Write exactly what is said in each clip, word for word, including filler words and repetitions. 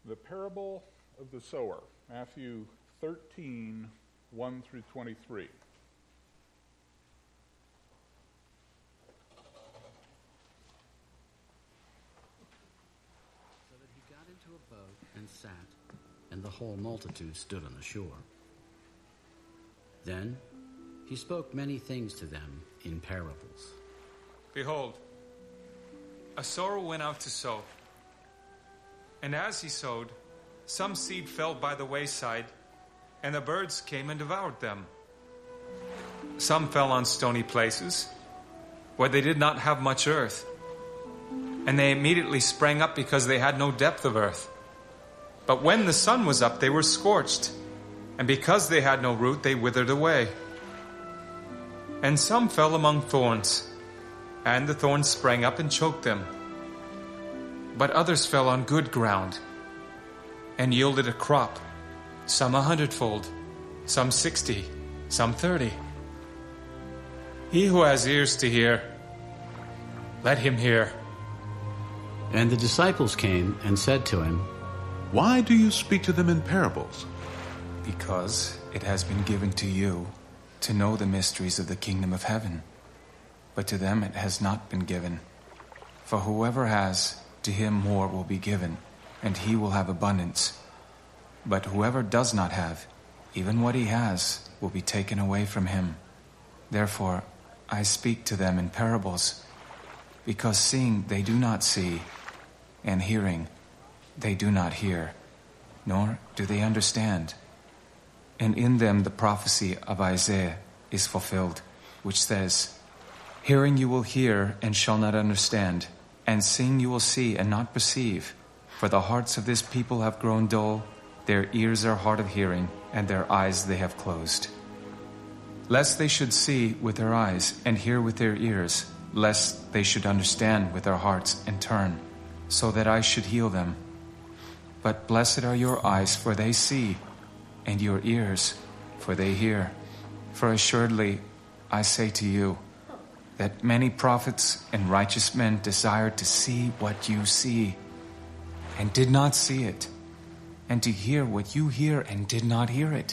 The parable of the sower, Matthew thirteen, one through twenty-three. So that he got into a boat and sat, and the whole multitude stood on the shore. Then he spoke many things to them in parables. Behold, a sower went out to sow. And as he sowed, some seed fell by the wayside, and the birds came and devoured them. Some fell on stony places, where they did not have much earth, and they immediately sprang up because they had no depth of earth. But when the sun was up, they were scorched, and because they had no root, they withered away. And some fell among thorns, and the thorns sprang up and choked them. But others fell on good ground and yielded a crop, some a hundredfold, some sixty, some thirty. He who has ears to hear, let him hear. And the disciples came and said to him, Why do you speak to them in parables? Because it has been given to you to know the mysteries of the kingdom of heaven, but to them it has not been given. For whoever has, to him more will be given, and he will have abundance. But whoever does not have, even what he has, will be taken away from him. Therefore, I speak to them in parables, because seeing they do not see, and hearing they do not hear, nor do they understand. And in them the prophecy of Isaiah is fulfilled, which says, Hearing you will hear and shall not understand, and seeing you will see and not perceive. For the hearts of this people have grown dull, their ears are hard of hearing, and their eyes they have closed. Lest they should see with their eyes and hear with their ears, lest they should understand with their hearts and turn, so that I should heal them. But blessed are your eyes, for they see, and your ears, for they hear. For assuredly I say to you, that many prophets and righteous men desired to see what you see, and did not see it, and to hear what you hear, and did not hear it.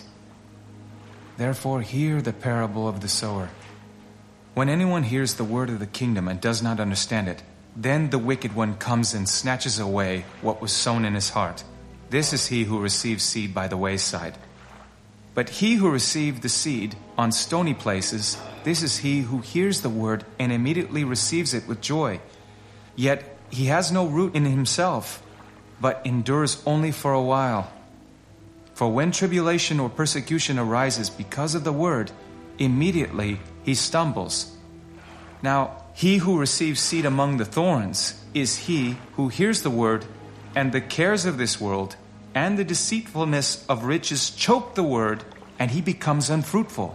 Therefore hear the parable of the sower. When anyone hears the word of the kingdom and does not understand it, then the wicked one comes and snatches away what was sown in his heart. This is he who receives seed by the wayside. But he who received the seed on stony places, this is he who hears the word and immediately receives it with joy. Yet he has no root in himself, but endures only for a while. For when tribulation or persecution arises because of the word, immediately he stumbles. Now, he who receives seed among the thorns is he who hears the word, and the cares of this world and the deceitfulness of riches choke the word, and he becomes unfruitful.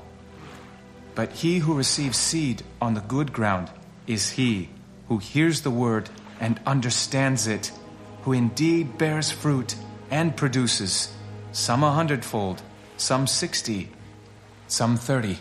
But he who receives seed on the good ground is he who hears the word and understands it, who indeed bears fruit and produces, some a hundredfold, some sixty, some thirty.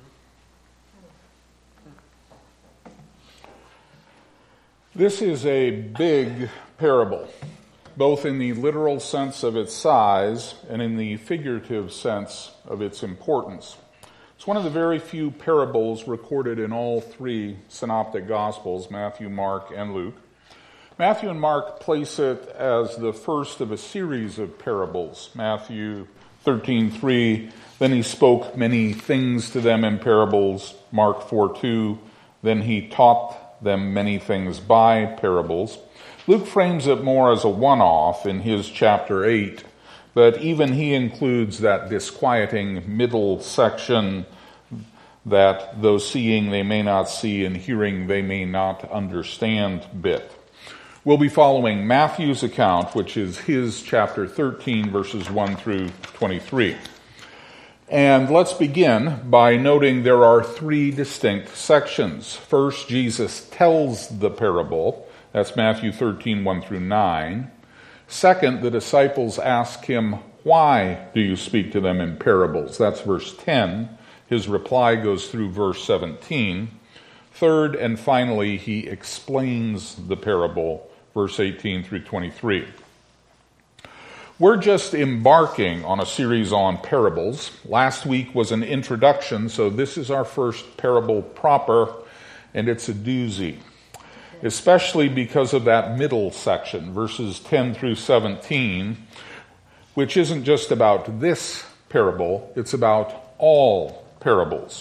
This is a big parable, both in the literal sense of its size and in the figurative sense of its importance. It's one of the very few parables recorded in all three synoptic gospels, Matthew, Mark, and Luke. Matthew and Mark place it as the first of a series of parables. Matthew thirteen three, then he spoke many things to them in parables. Mark four two, then he taught them many things by parables. Luke frames it more as a one-off in his chapter eight, but even he includes that disquieting middle section that though seeing they may not see and hearing they may not understand bit. We'll be following Matthew's account, which is his chapter thirteen, verses one through twenty-three. And let's begin by noting there are three distinct sections. First, Jesus tells the parable. That's Matthew thirteen, one through nine. Second, the disciples ask him, why do you speak to them in parables? That's verse ten. His reply goes through verse seventeen. Third, and finally, he explains the parable, verse eighteen through twenty-three. We're just embarking on a series on parables. Last week was an introduction, so this is our first parable proper, and it's a doozy, especially because of that middle section, verses ten through seventeen, which isn't just about this parable, it's about all parables.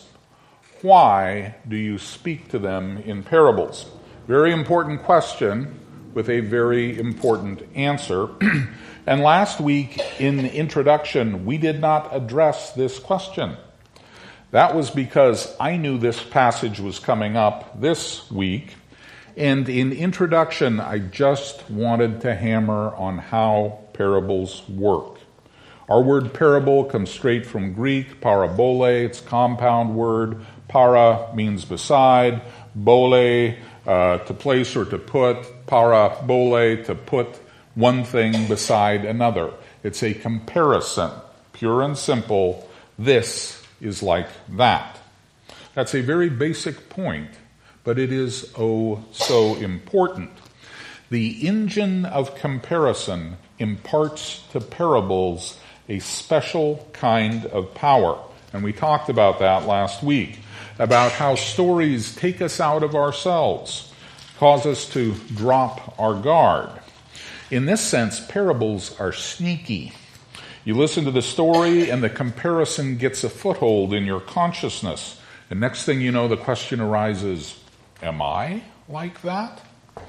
Why do you speak to them in parables? Very important question with a very important answer. And last week in the introduction, we did not address this question. That was because I knew this passage was coming up this week. And in introduction, I just wanted to hammer on how parables work. Our word parable comes straight from Greek, parabole, it's a compound word. Para means beside, bole, uh, to place or to put, parabole, to put one thing beside another. It's a comparison, pure and simple. This is like that. That's a very basic point, but it is oh so important. The engine of comparison imparts to parables a special kind of power. And we talked about that last week, about how stories take us out of ourselves, cause us to drop our guard. In this sense, parables are sneaky. You listen to the story and the comparison gets a foothold in your consciousness. And next thing you know, the question arises, am I like that?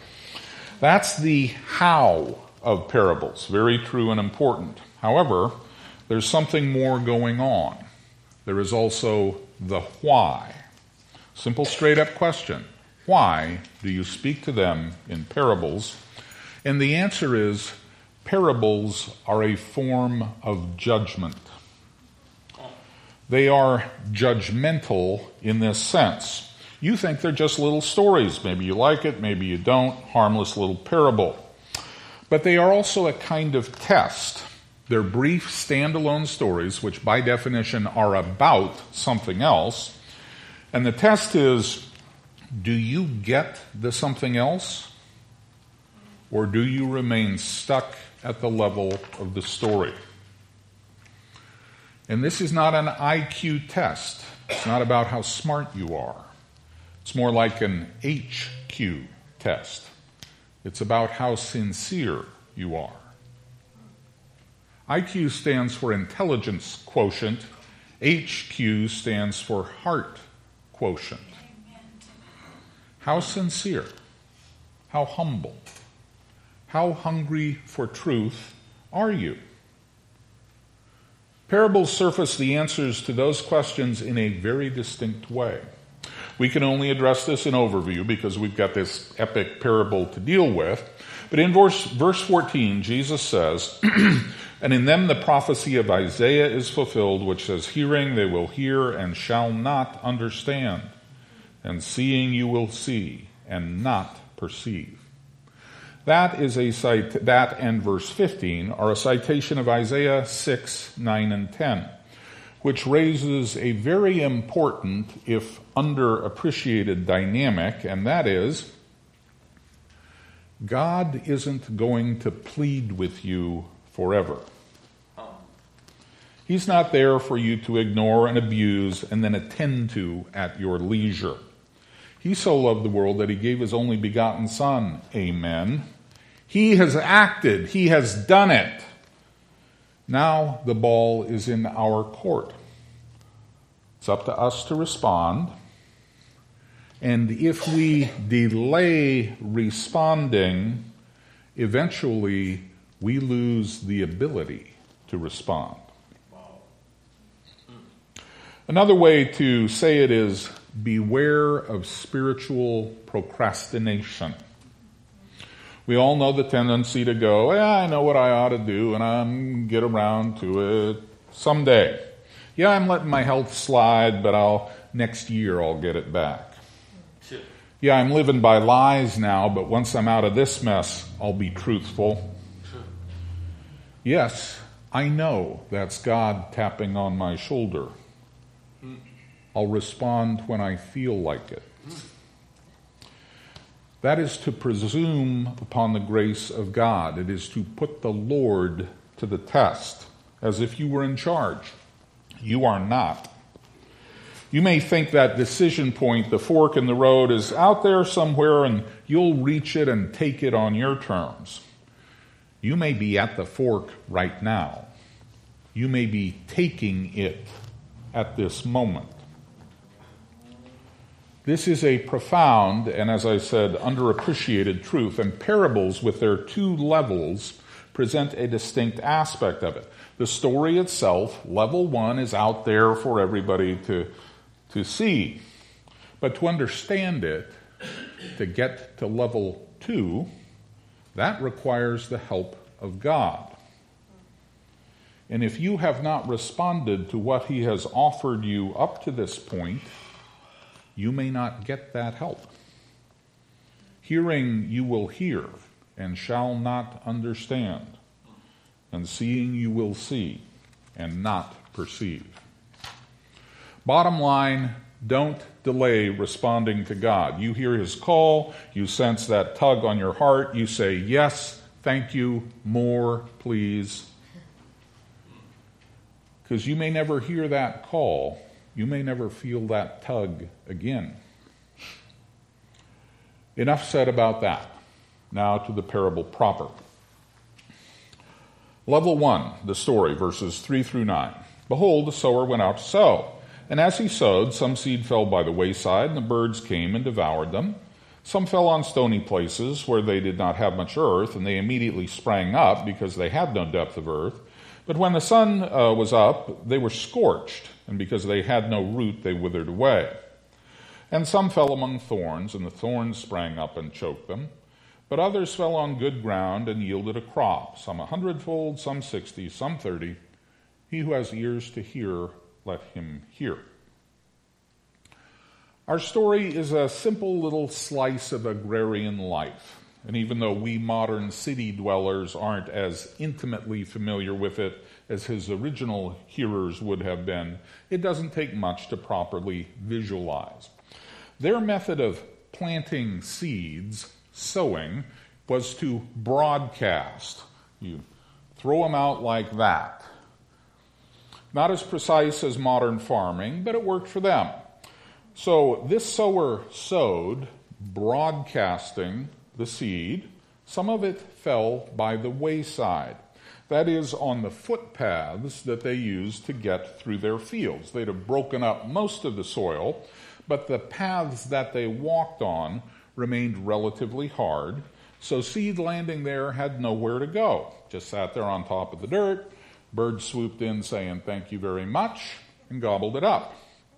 That's the how of parables. Very true and important. However, there's something more going on. There is also the why. Simple, straight-up question. Why do you speak to them in parables? And the answer is, parables are a form of judgment. They are judgmental in this sense. You think they're just little stories. Maybe you like it, maybe you don't. Harmless little parable. But they are also a kind of test. They're brief, standalone stories, which by definition are about something else. And the test is, do you get the something else? Or do you remain stuck at the level of the story? And this is not an I Q test. It's not about how smart you are. It's more like an H Q test. It's about how sincere you are. I Q stands for intelligence quotient. H Q stands for heart quotient. How sincere? How humble? How hungry for truth are you? Parables surface the answers to those questions in a very distinct way. We can only address this in overview because we've got this epic parable to deal with. But in verse, verse fourteen, Jesus says, and in them the prophecy of Isaiah is fulfilled, which says, hearing they will hear and shall not understand, and seeing you will see and not perceive. That is a cite, that and verse fifteen are a citation of Isaiah six, nine, and ten, which raises a very important, if underappreciated, dynamic, and that is, God isn't going to plead with you forever. He's not there for you to ignore and abuse and then attend to at your leisure. He so loved the world that he gave his only begotten Son. Amen. He has acted. He has done it. Now the ball is in our court. It's up to us to respond. And if we delay responding, eventually we lose the ability to respond. Another way to say it is, beware of spiritual procrastination. We all know the tendency to go, yeah, I know what I ought to do, and I'm get around to it someday. Yeah, I'm letting my health slide, but I'll next year I'll get it back. Sure. Yeah, I'm living by lies now, but once I'm out of this mess, I'll be truthful. Sure. Yes, I know that's God tapping on my shoulder. Mm. I'll respond when I feel like it. Mm. That is to presume upon the grace of God. It is to put the Lord to the test, as if you were in charge. You are not. You may think that decision point, the fork in the road, is out there somewhere and you'll reach it and take it on your terms. You may be at the fork right now. You may be taking it at this moment. This is a profound and, as I said, underappreciated truth, and parables with their two levels present a distinct aspect of it. The story itself, level one, is out there for everybody to to see. But to understand it, to get to level two, that requires the help of God. And if you have not responded to what he has offered you up to this point, you may not get that help. Hearing you will hear and shall not understand, and seeing you will see and not perceive. Bottom line, don't delay responding to God. You hear his call, you sense that tug on your heart, you say, yes, thank you, more, please. Because you may never hear that call. You may never feel that tug again. Enough said about that. Now to the parable proper. Level one, the story, verses three through nine. Behold, the sower went out to sow. And as he sowed, some seed fell by the wayside, and the birds came and devoured them. Some fell on stony places where they did not have much earth, and they immediately sprang up because they had no depth of earth. But when the sun uh, was up, they were scorched, and because they had no root, they withered away. And some fell among thorns, and the thorns sprang up and choked them. But others fell on good ground and yielded a crop, some a hundredfold, some sixty, some thirty. He who has ears to hear, let him hear. Our story is a simple little slice of agrarian life. And even though we modern city dwellers aren't as intimately familiar with it as his original hearers would have been, it doesn't take much to properly visualize. Their method of planting seeds, sowing, was to broadcast. You throw them out like that. Not as precise as modern farming, but it worked for them. So this sower sowed, broadcasting the seed. Some of it fell by the wayside. That is, on the footpaths that they used to get through their fields. They'd have broken up most of the soil, but the paths that they walked on remained relatively hard. So seed landing there had nowhere to go. Just sat there on top of the dirt. Birds swooped in saying, thank you very much, and gobbled it up.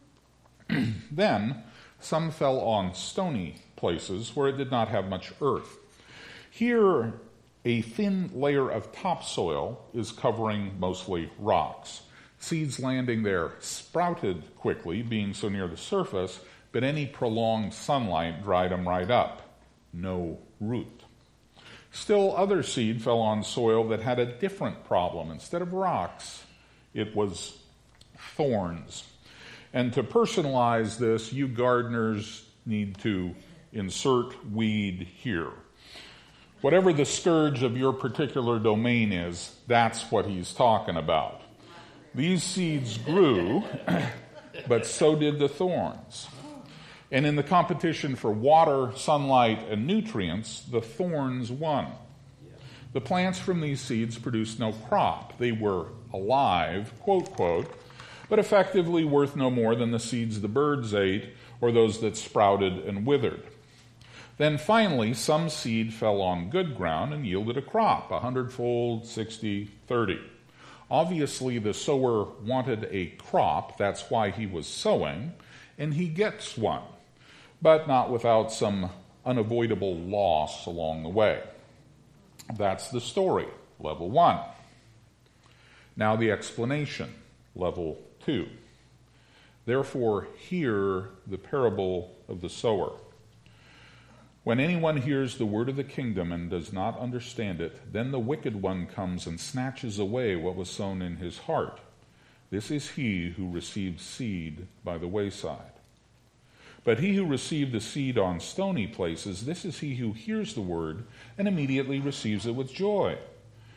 Then some fell on stony places where it did not have much earth. Here, a thin layer of topsoil is covering mostly rocks. Seeds landing there sprouted quickly, being so near the surface, but any prolonged sunlight dried them right up. No root. Still, other seed fell on soil that had a different problem. Instead of rocks, it was thorns. And to personalize this, you gardeners need to insert weed here. Whatever the scourge of your particular domain is, that's what he's talking about. These seeds grew, but so did the thorns. And in the competition for water, sunlight, and nutrients, the thorns won. The plants from these seeds produced no crop. They were alive, quote, quote, but effectively worth no more than the seeds the birds ate or those that sprouted and withered. Then finally, some seed fell on good ground and yielded a crop, a hundredfold, sixty, thirty. Obviously, the sower wanted a crop. That's why he was sowing, and he gets one, but not without some unavoidable loss along the way. That's the story, level one. Now the explanation, level two. Therefore, hear the parable of the sower. When anyone hears the word of the kingdom and does not understand it, then the wicked one comes and snatches away what was sown in his heart. This is he who received seed by the wayside. But he who received the seed on stony places, this is he who hears the word and immediately receives it with joy.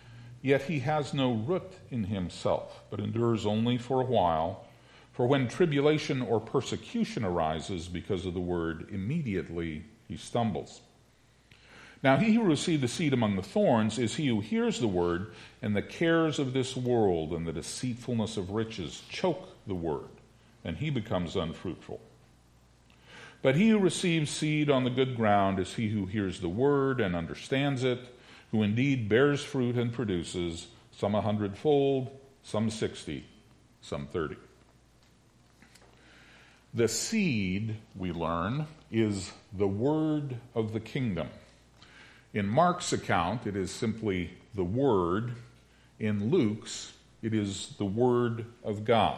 Yet he has no root in himself, but endures only for a while. For when tribulation or persecution arises because of the word, immediately he stumbles. Now he who received the seed among the thorns is he who hears the word, and the cares of this world and the deceitfulness of riches choke the word, and he becomes unfruitful. But he who receives seed on the good ground is he who hears the word and understands it, who indeed bears fruit and produces, some a hundredfold, some sixty, some thirty. The seed, we learn, is the word of the kingdom. In Mark's account, it is simply the word. In Luke's, it is the word of God.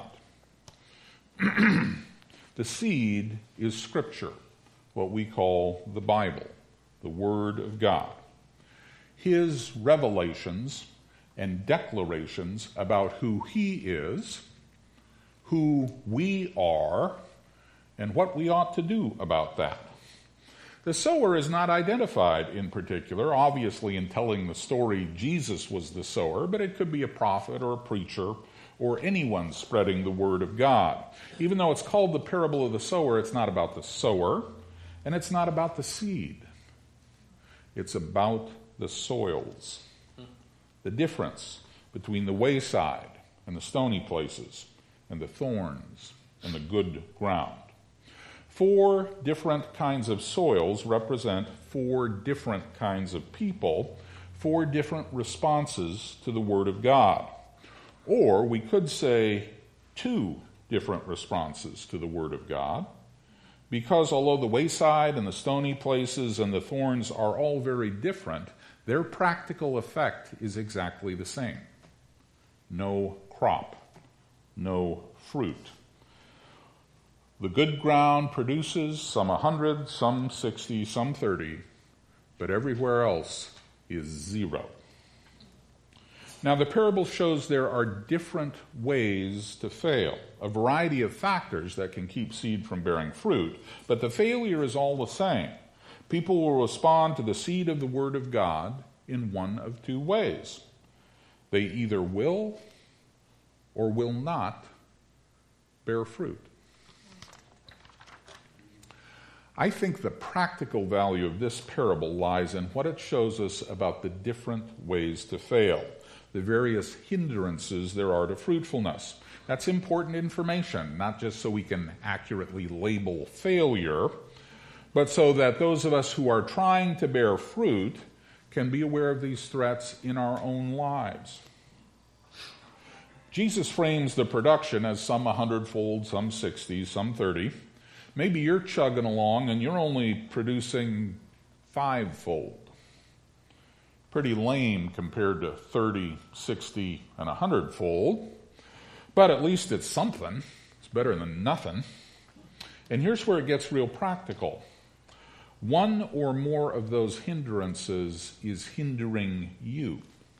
The seed is Scripture, what we call the Bible, the Word of God. His revelations and declarations about who He is, who we are, and what we ought to do about that. The sower is not identified in particular. Obviously, in telling the story, Jesus was the sower, but it could be a prophet or a preacher or anyone spreading the word of God. Even though it's called the parable of the sower, it's not about the sower, and it's not about the seed. It's about the soils. The difference between the wayside and the stony places, and the thorns and the good ground. Four different kinds of soils represent four different kinds of people, four different responses to the Word of God. Or we could say two different responses to the Word of God, because although the wayside and the stony places and the thorns are all very different, their practical effect is exactly the same. No crop, no fruit. The good ground produces some a hundred, some sixty, some thirty, but everywhere else is zero. Now, the parable shows there are different ways to fail, a variety of factors that can keep seed from bearing fruit, but the failure is all the same. People will respond to the seed of the Word of God in one of two ways. They either will or will not bear fruit. I think the practical value of this parable lies in what it shows us about the different ways to fail, the various hindrances there are to fruitfulness. That's important information, not just so we can accurately label failure, but so that those of us who are trying to bear fruit can be aware of these threats in our own lives. Jesus frames the production as some a hundredfold, some sixty, some thirty. Maybe you're chugging along and you're only producing fivefold. Pretty lame compared to thirty, sixty, and a hundredfold. But at least it's something. It's better than nothing. And here's where it gets real practical. One or more of those hindrances is hindering you.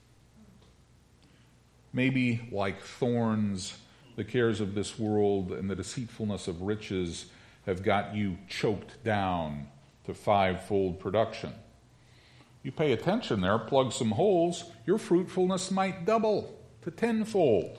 Maybe like thorns, the cares of this world and the deceitfulness of riches have got you choked down to fivefold production. You pay attention there, plug some holes, your fruitfulness might double to tenfold.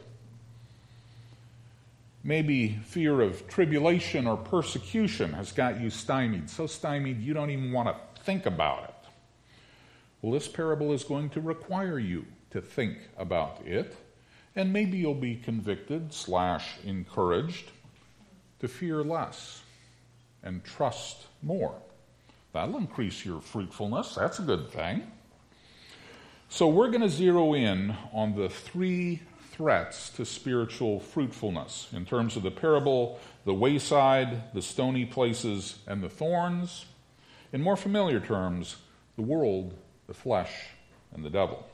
Maybe fear of tribulation or persecution has got you stymied, so stymied you don't even want to think about it. Well, this parable is going to require you to think about it, and maybe you'll be convicted slash encouraged to fear less and trust more. That'll increase your fruitfulness. That's a good thing. So we're going to zero in on the three threats to spiritual fruitfulness in terms of the parable, the wayside, the stony places, and the thorns. In more familiar terms, the world, the flesh, and the devil.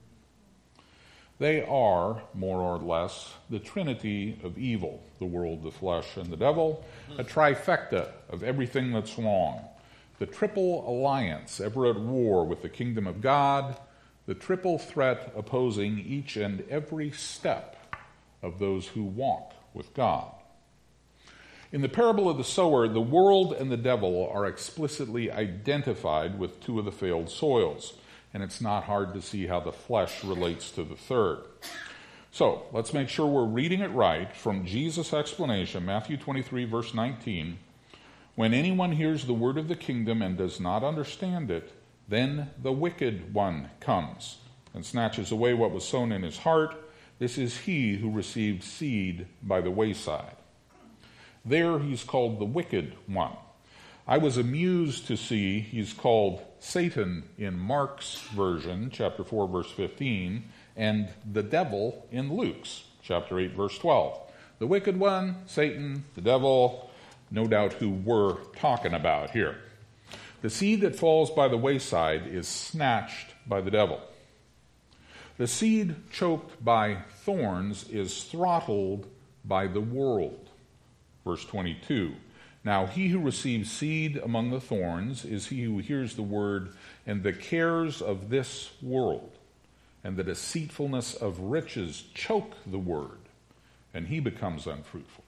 They are, more or less, the trinity of evil, the world, the flesh, and the devil, a trifecta of everything that's wrong. The triple alliance ever at war with the kingdom of God, the triple threat opposing each and every step of those who walk with God. In the parable of the sower, the world and the devil are explicitly identified with two of the failed soils. and it's not hard to see how the flesh relates to the third. So let's make sure we're reading it right from Jesus' explanation, Matthew twenty-three, verse nineteen. When anyone hears the word of the kingdom and does not understand it, then the wicked one comes and snatches away what was sown in his heart. This is he who received seed by the wayside. There he's called the wicked one. I was amused to see he's called Satan in Mark's version, chapter four, verse fifteen, and the devil in Luke's, chapter eight, verse twelve. The wicked one, Satan, the devil, no doubt who we're talking about here. The seed that falls by the wayside is snatched by the devil. The seed choked by thorns is throttled by the world. Verse twenty-two. Now he who receives seed among the thorns is he who hears the word, and the cares of this world and the deceitfulness of riches choke the word, and he becomes unfruitful.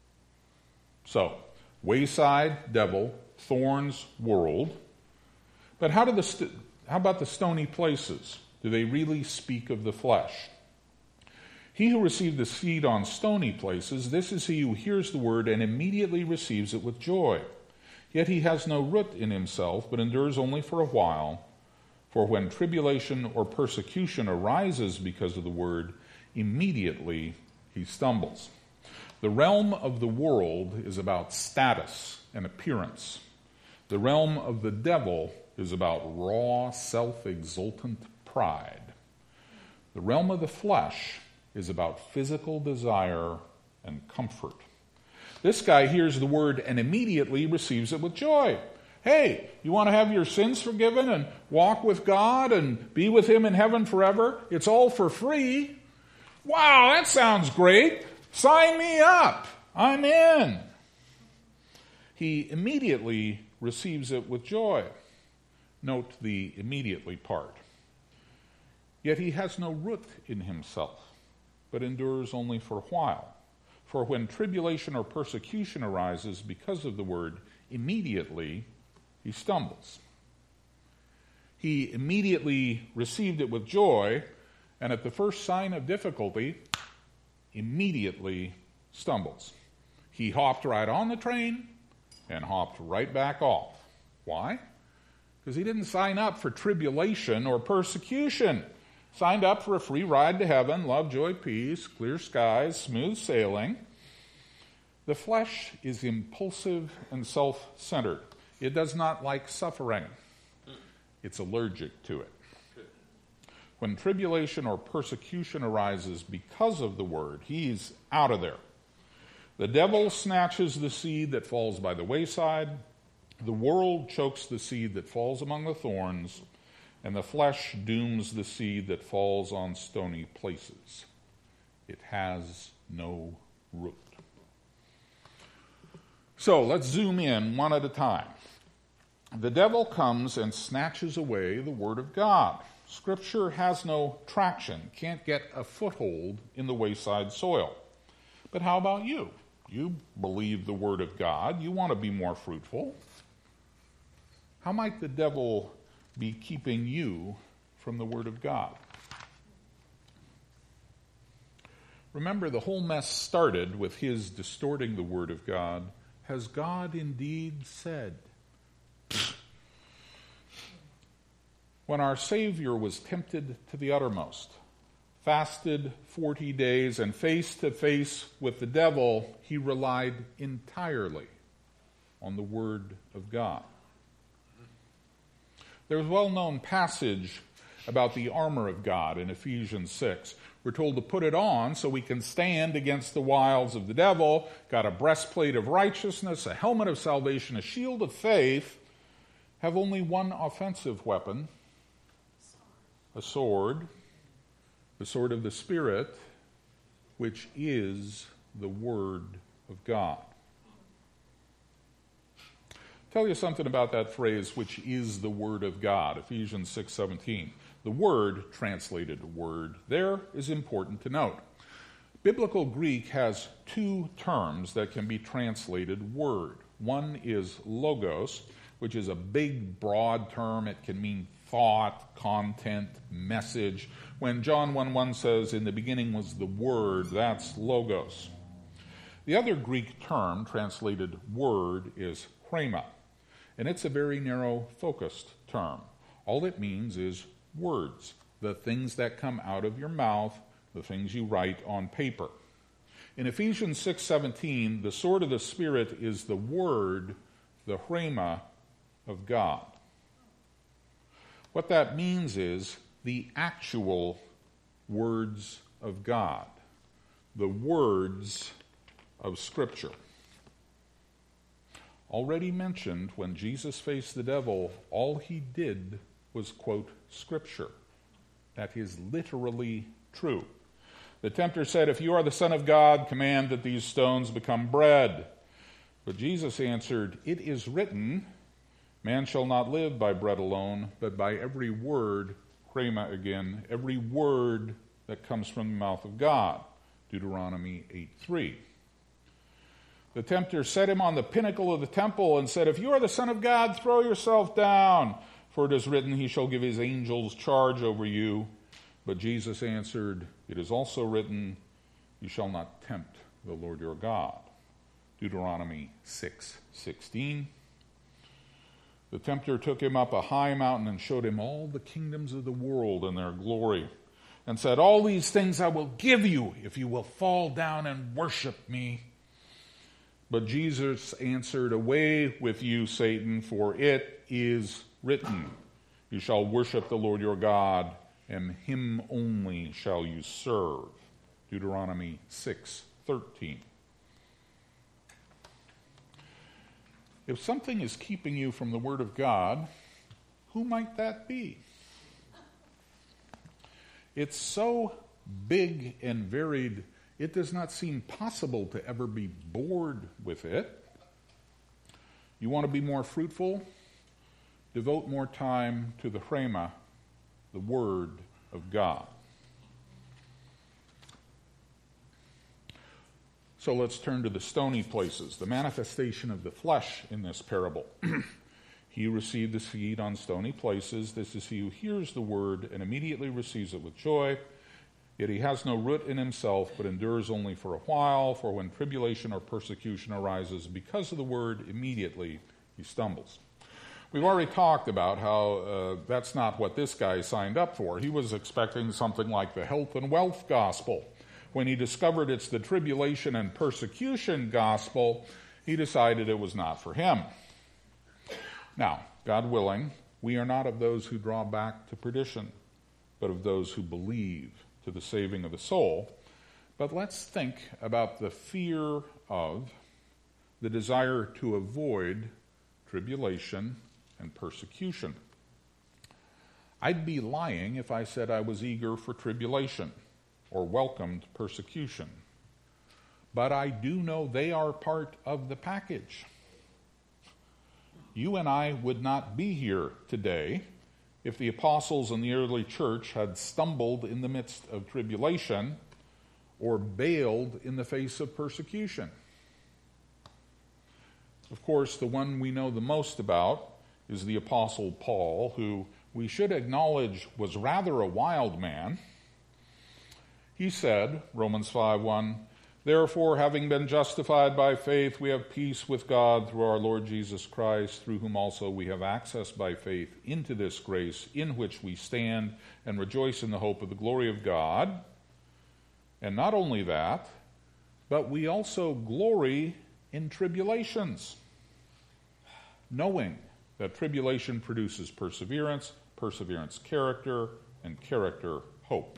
So, wayside, devil, thorns, world. But how do the st- how about the stony places? Do they really speak of the flesh? He who received the seed on stony places, this is he who hears the word and immediately receives it with joy. Yet he has no root in himself, but endures only for a while. For when tribulation or persecution arises because of the word, immediately he stumbles. The realm of the world is about status and appearance. The realm of the devil is about raw, self-exultant pride. The realm of the flesh is about physical desire and comfort. This guy hears the word and immediately receives it with joy. Hey, you want to have your sins forgiven and walk with God and be with him in heaven forever? It's all for free. Wow, that sounds great. Sign me up. I'm in. He immediately receives it with joy. Note the immediately part. Yet he has no root in himself, but endures only for a while. For when tribulation or persecution arises because of the word, immediately he stumbles. He immediately received it with joy, and at the first sign of difficulty, immediately stumbles. He hopped right on the train and hopped right back off. Why? Because he didn't sign up for tribulation or persecution. Signed up for a free ride to heaven, love, joy, peace, clear skies, smooth sailing. The flesh is impulsive and self-centered. It does not like suffering. It's allergic to it. When tribulation or persecution arises because of the word, he's out of there. The devil snatches the seed that falls by the wayside. The world chokes the seed that falls among the thorns. And the flesh dooms the seed that falls on stony places. It has no root. So let's zoom in one at a time. The devil comes and snatches away the word of God. Scripture has no traction, can't get a foothold in the wayside soil. But how about you? You believe the word of God. You want to be more fruitful. How might the devil be keeping you from the word of God? Remember, the whole mess started with his distorting the word of God. Has God indeed said? When our Savior was tempted to the uttermost, fasted forty days, and face to face with the devil, he relied entirely on the word of God. There's a well-known passage about the armor of God in Ephesians six. We're told to put it on so we can stand against the wiles of the devil. Got a breastplate of righteousness, a helmet of salvation, a shield of faith. Have only one offensive weapon, a sword, the sword of the Spirit, which is the Word of God. Tell you something about that phrase, which is the Word of God, Ephesians six seventeen. The word, translated word, there is important to note. Biblical Greek has two terms that can be translated word. One is logos, which is a big, broad term. It can mean thought, content, message. When John one one says, in the beginning was the Word, that's logos. The other Greek term translated word is rhema, and it's a very narrow-focused term. All it means is words, the things that come out of your mouth, the things you write on paper. In Ephesians six seventeen, the sword of the Spirit is the word, the rhema of God. What that means is the actual words of God, the words of Scripture. Already mentioned, when Jesus faced the devil, all he did was quote Scripture. That is literally true. The tempter said, if you are the Son of God, command that these stones become bread. But Jesus answered, it is written, man shall not live by bread alone, but by every word, rhema again, every word that comes from the mouth of God. Deuteronomy eight three. The tempter set him on the pinnacle of the temple and said, if you are the Son of God, throw yourself down, for it is written, he shall give his angels charge over you. But Jesus answered, it is also written, you shall not tempt the Lord your God. Deuteronomy six sixteen. The tempter took him up a high mountain and showed him all the kingdoms of the world and their glory, and said, all these things I will give you if you will fall down and worship me. But Jesus answered, away with you, Satan, for it is written, you shall worship the Lord your God, and him only shall you serve. Deuteronomy six thirteen. If something is keeping you from the Word of God, who might that be? It's so big and varied, it does not seem possible to ever be bored with it. You want to be more fruitful? Devote more time to the rhema, the Word of God. So let's turn to the stony places, the manifestation of the flesh in this parable. He received the seed on stony places. This is he who hears the word and immediately receives it with joy. Yet he has no root in himself, but endures only for a while. For when tribulation or persecution arises because of the word, immediately he stumbles. We've already talked about how uh, that's not what this guy signed up for. He was expecting something like the health and wealth gospel. When he discovered it's the tribulation and persecution gospel, he decided it was not for him. Now, God willing, we are not of those who draw back to perdition, but of those who believe to the saving of the soul. But let's think about the fear of, the desire to avoid tribulation and persecution. I'd be lying if I said I was eager for tribulation or welcomed persecution. But I do know they are part of the package. You and I would not be here today if the apostles in the early church had stumbled in the midst of tribulation or bailed in the face of persecution. Of course, the one we know the most about is the Apostle Paul, who we should acknowledge was rather a wild man. He said, Romans five one, therefore, having been justified by faith, we have peace with God through our Lord Jesus Christ, through whom also we have access by faith into this grace in which we stand and rejoice in the hope of the glory of God. And not only that, but we also glory in tribulations, knowing that tribulation produces perseverance, perseverance character, and character hope.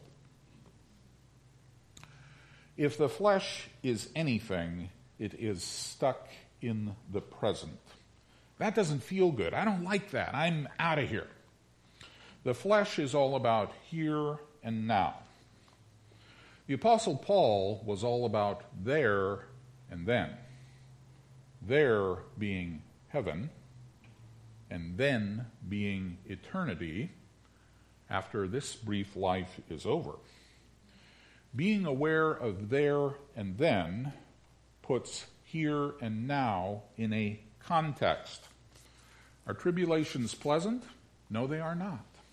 If the flesh is anything, it is stuck in the present. That doesn't feel good. I don't like that. I'm out of here. The flesh is all about here and now. The Apostle Paul was all about there and then. There being heaven, and then being eternity after this brief life is over. Being aware of there and then puts here and now in a context. Are tribulations pleasant? No, they are not.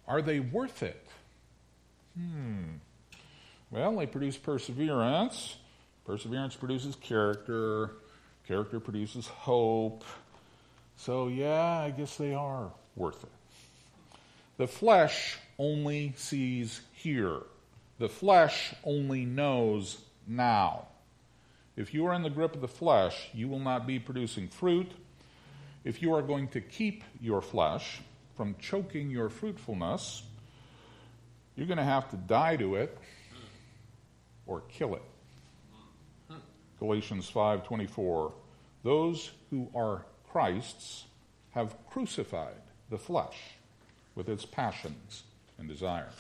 Are they worth it? Hmm. Well, they produce perseverance. Perseverance produces character. Character produces hope. So, yeah, I guess they are worth it. The flesh only sees here. The flesh only knows now. If you are in the grip of the flesh, you will not be producing fruit. If you are going to keep your flesh from choking your fruitfulness, you're going to have to die to it or kill it. Galatians five twenty-four. Those who are Christ's have crucified the flesh with its passions and desires.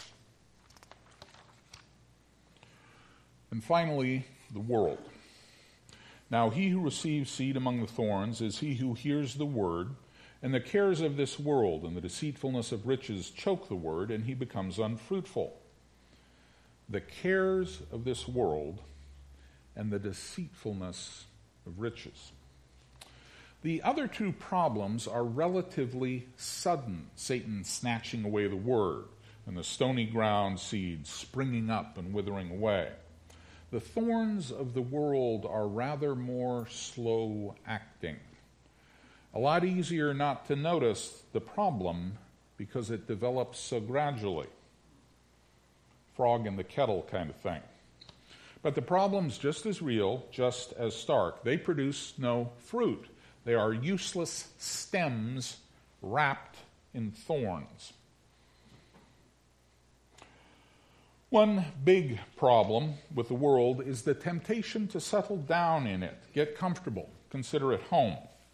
And finally, the world. Now he who receives seed among the thorns is he who hears the word, and the cares of this world and the deceitfulness of riches choke the word, and he becomes unfruitful. The cares of this world and the deceitfulness of riches. The other two problems are relatively sudden, Satan snatching away the word, and the stony ground seeds springing up and withering away. The thorns of the world are rather more slow acting. A lot easier not to notice the problem because it develops so gradually. Frog in the kettle kind of thing. But the problem's just as real, just as stark. They produce no fruit. They are useless stems wrapped in thorns. One big problem with the world is the temptation to settle down in it, get comfortable, consider it home.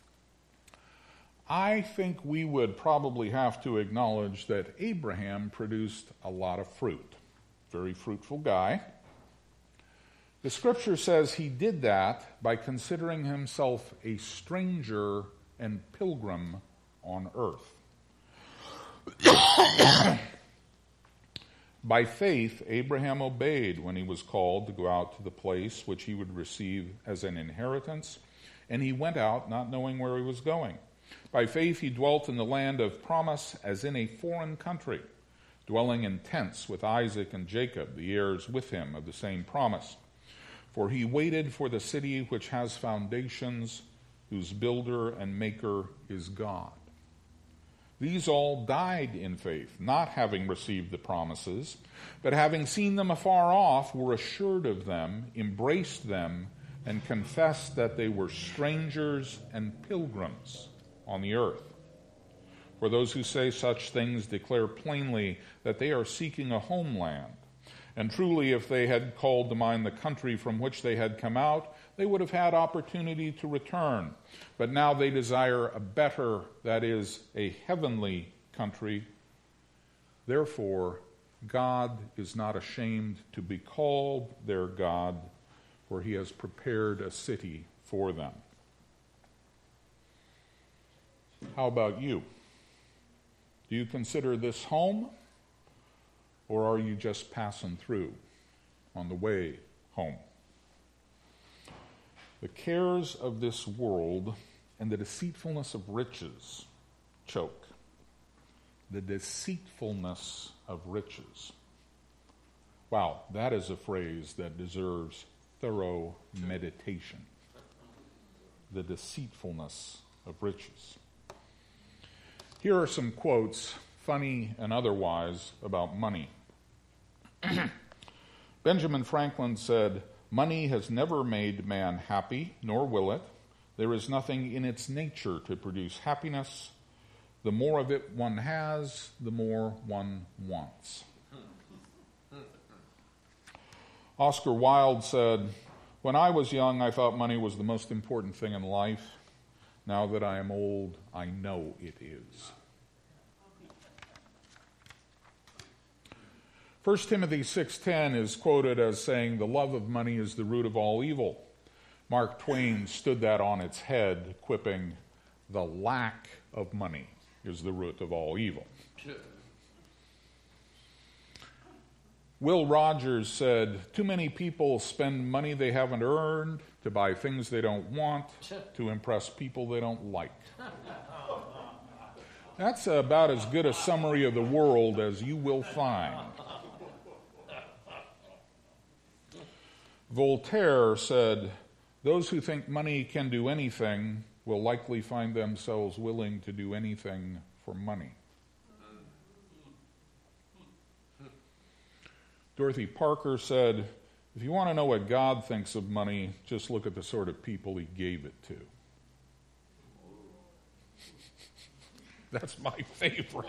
I think we would probably have to acknowledge that Abraham produced a lot of fruit. Very fruitful guy. The scripture says he did that by considering himself a stranger and pilgrim on earth. By faith, Abraham obeyed when he was called to go out to the place which he would receive as an inheritance, and he went out not knowing where he was going. By faith, he dwelt in the land of promise as in a foreign country, dwelling in tents with Isaac and Jacob, the heirs with him of the same promise. For he waited for the city which has foundations, whose builder and maker is God. These all died in faith, not having received the promises, but having seen them afar off, were assured of them, embraced them, and confessed that they were strangers and pilgrims on the earth. For those who say such things declare plainly that they are seeking a homeland. And truly, if they had called to mind the country from which they had come out, they would have had opportunity to return. But now they desire a better, that is, a heavenly country. Therefore, God is not ashamed to be called their God, for he has prepared a city for them. How about you? Do you consider this home? Or are you just passing through on the way home? The cares of this world and the deceitfulness of riches choke. The deceitfulness of riches. Wow, that is a phrase that deserves thorough meditation. The deceitfulness of riches. Here are some quotes, funny and otherwise, about money. Benjamin Franklin said, "Money has never made man happy, nor will it. There is nothing in its nature to produce happiness. The more of it one has, the more one wants." Oscar Wilde said, "When I was young, I thought money was the most important thing in life. Now that I am old, I know it is." First Timothy six ten is quoted as saying, "The love of money is the root of all evil." Mark Twain stood that on its head, quipping, "The lack of money is the root of all evil." Will Rogers said, "Too many people spend money they haven't earned to buy things they don't want, to impress people they don't like." That's about as good a summary of the world as you will find. Voltaire said, "Those who think money can do anything will likely find themselves willing to do anything for money." Dorothy Parker said, "If you want to know what God thinks of money, just look at the sort of people he gave it to." That's my favorite.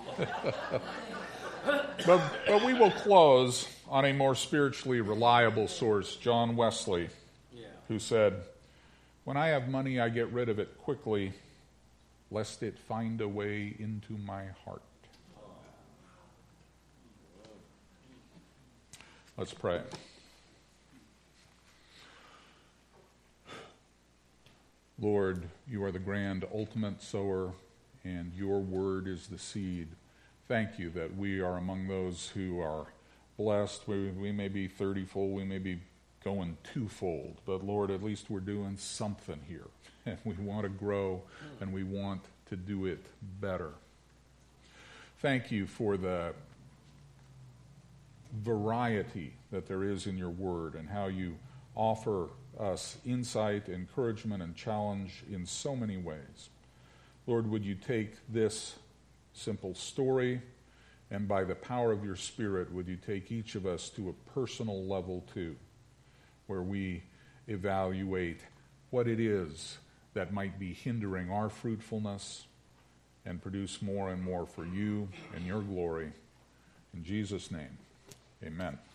but, but we will close on a more spiritually reliable source, John Wesley, yeah. who said, "When I have money, I get rid of it quickly, lest it find a way into my heart." Let's pray. Lord, you are the grand ultimate sower, and your word is the seed. Thank you that we are among those who are blessed. We, we may be thirty-fold, we may be going twofold, but Lord, at least we're doing something here. And we want to grow, and we want to do it better. Thank you for the variety that there is in your word and how you offer us insight, encouragement, and challenge in so many ways. Lord, would you take this simple story, and by the power of your Spirit, would you take each of us to a personal level too, where we evaluate what it is that might be hindering our fruitfulness and produce more and more for you and your glory. In Jesus' name, amen.